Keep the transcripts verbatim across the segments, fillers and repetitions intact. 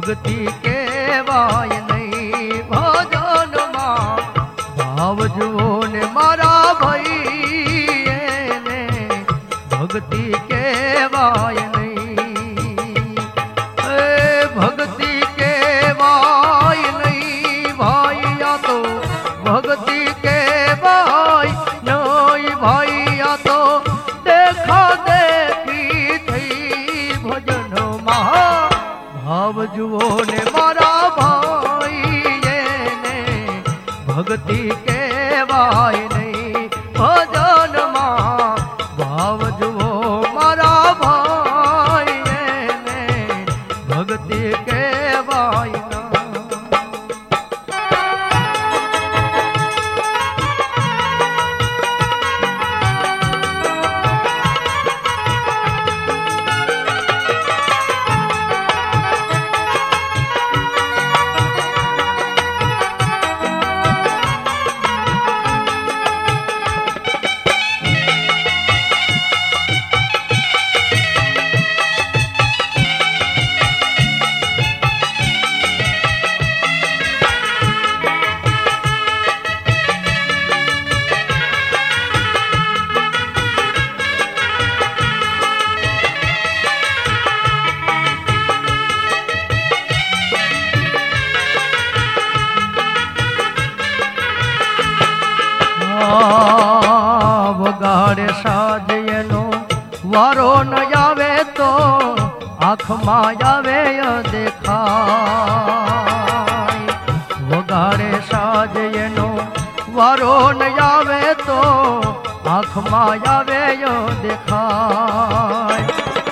ભક્તિ કેવાય નહીં ભજનમાં ભાવ જુઓ ને મારા ભાઈ એને ભક્તિ કેવાય નહીં એ ભક્તિ કેવાય નહીં ભાઈ આ તો ભક્તિ કેવાય નહીં ભાઈ આ તો દેખા દેખી થઈ ભજનમાં ભાવ જુઓ ને મારા ભાઈ એને ભક્તિ કેવાય નહીં ભજનમાં ભાવ જુઓ મારા ભાઈ એને ભક્તિ કેવાય ના વગાડે સાજયનો વારો ન આવે તો આંખમાં આવે દેખાય વગાડે સાજયનો વારો ન આવે તો આંખમાં આવે દેખાય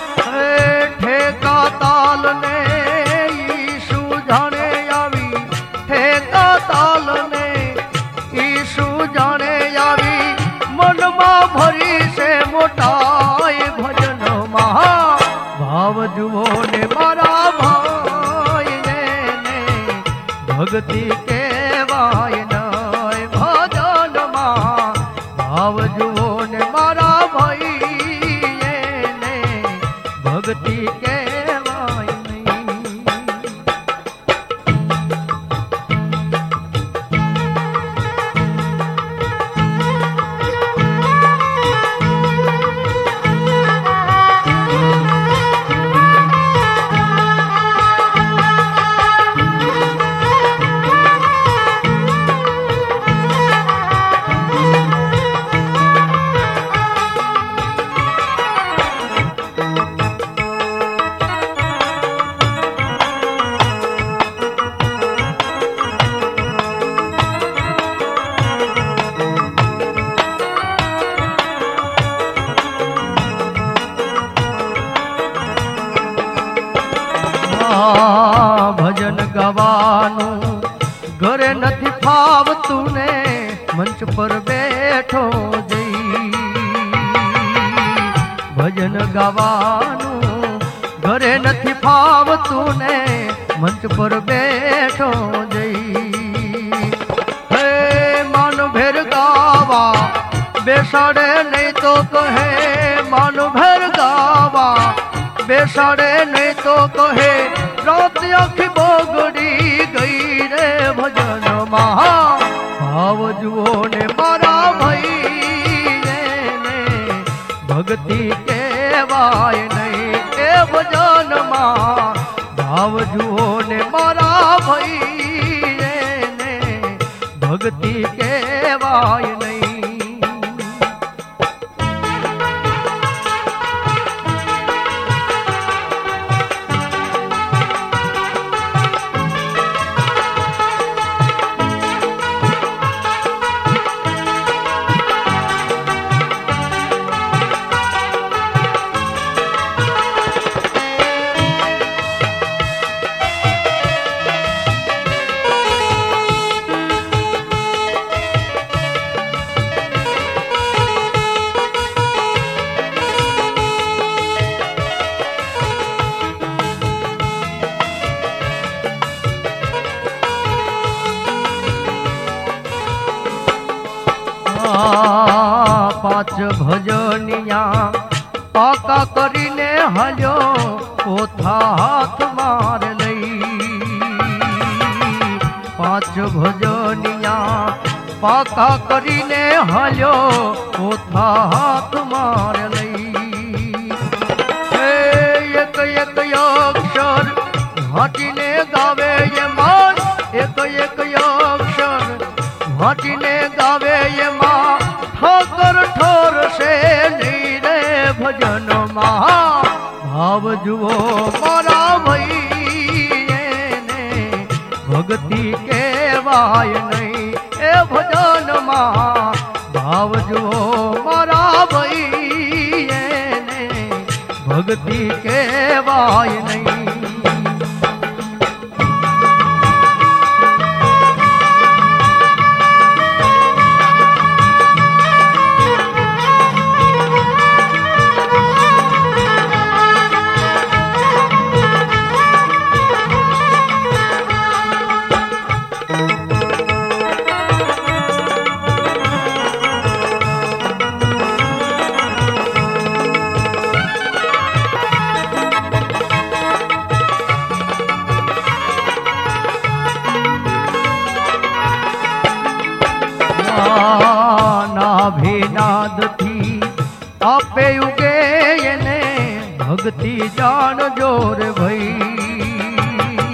ઠેકા તાલ ને ઈશુ જાણે આવી ઠેકા તાલ ને ઈશુ જાણે આવી મનમાં ભરી છે મોટાય ભજનમાં ભાવ જુઓ ને મારા ભાઈ એને ભક્તિ કેવાય નહીં ભજનમાં ભાવ જુઓ ને મારા ભાઈ એને ભક્તિ કેવાય નહીં ભજન ગવાનું ઘરે નથી ફાવતું ને મંચ પર બેઠો જઈ ભજન ગવાનું ઘરે નથી ફાવતું ને મંચ પર બેઠો જઈ હે માન ભેર ગાવા બેસાડે નહીં તો કહે માન ભેર ગાવા બેસાડે નહીં તો કહે રાત આખી બગડી ગઈ રે ભજનમાં ભાવ જુઓ ને મારા ભાઈ એને ભક્તિ કેવાય નહીં એ ભજનમાં ભાવ જુઓ ને મારા ભાઈ એને ભક્તિ કેવાય નહીં પાંચ ભજનિયા પાકા કરીને હલ્યો પોથા હાથ માર લઈ પાંચ ભજનિયા પાકા કરીને હાલ્યો પોથા હાથ માર લઈ એક એક અક્ષર વાંચીને ગાવે એમાં એક એક અક્ષર વાંચીને ગાવે એમાં ઠોકર ઠોર છે નહીં રે ભજનમાં ભાવ જુઓ મારા ભાઈ એને ભક્તિ કહેવાય નહીં એ ભજનમાં ભાવ જુઓ મારા ભાઈ એને ભક્તિ કહેવાય નહીં નાભિનાદથી આપે ઉગે એને ભક્તિ જાણજો રે ભાઈ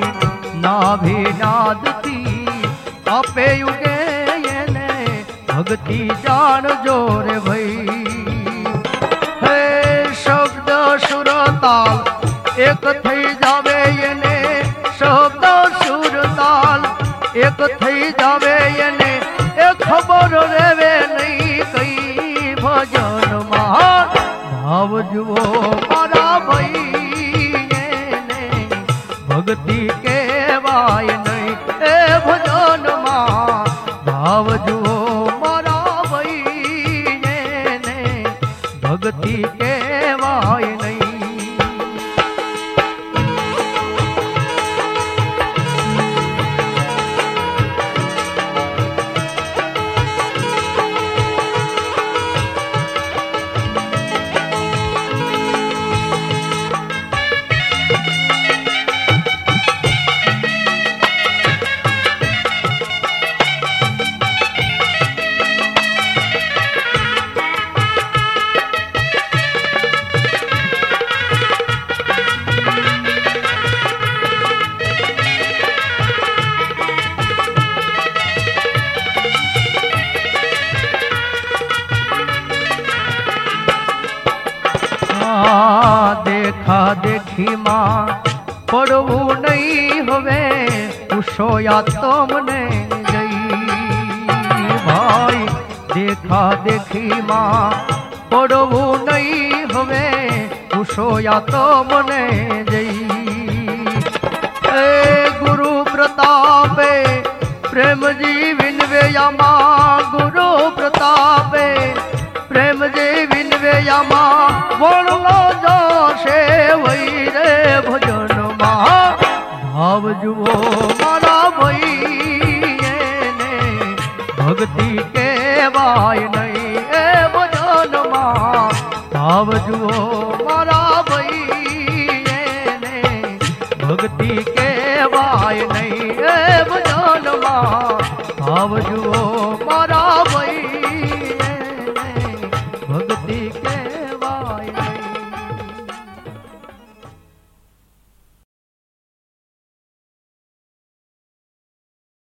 નાભિનાદથી આપે ઉગે એને ભક્તિ જાણજો રે ભાઈ હે શબ્દ સુર તાલ એક થઈ જાવે એને શબ્દ સુર તાલ એક થઈ જાવે એને એ ખબર રેવે નહીં કઈ ભજનમાં ભાવ જુઓ મારા ભાઈ એને ભક્તિ કહેવાય નહીં એ ભજનમાં ભાવ જુઓ મારા ભાઈ એને ભક્તિ કહેવાય નહીં देखा देखी माँ पड़वू नहीं हवे उषोया तुमने जई भाई देखा देखी माँ पड़वू नहीं हवे उषोया तुमने जई ए गुरु प्रतापे प्रेम जी विनवेया माँ गुरु प्रतापे प्रेम जी विनवेया माँ बोलो जोशे वही रे भजનમાં ભાવ જુઓ મારા ભાઈ એને ભક્તિ કહેવાય નહીં એ ભજનમાં ભાવ જુઓ મારા ભાઈ એને ભક્તિ કહેવાય નહીં એ ભજનમાં ભાવ જુઓ